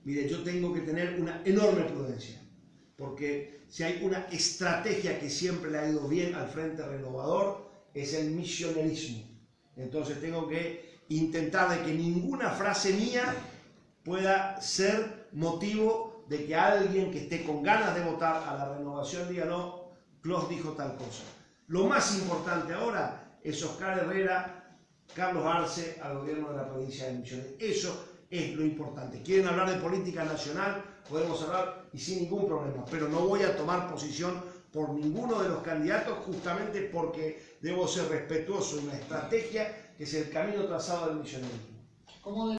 Mire, yo tengo que tener una enorme prudencia, porque si hay una estrategia que siempre le ha ido bien al Frente Renovador, es el misionerismo. Entonces tengo que intentar de que ninguna frase mía pueda ser motivo de que alguien que esté con ganas de votar a la renovación diga, no, Clos dijo tal cosa. Lo más importante ahora es Oscar Herrera, Carlos Arce al gobierno de la provincia de Misiones. Eso es lo importante. ¿Quieren hablar de política nacional? Podemos hablar y sin ningún problema, pero no voy a tomar posición por ninguno de los candidatos justamente porque debo ser respetuoso de una estrategia que es el camino trazado del misionerismo.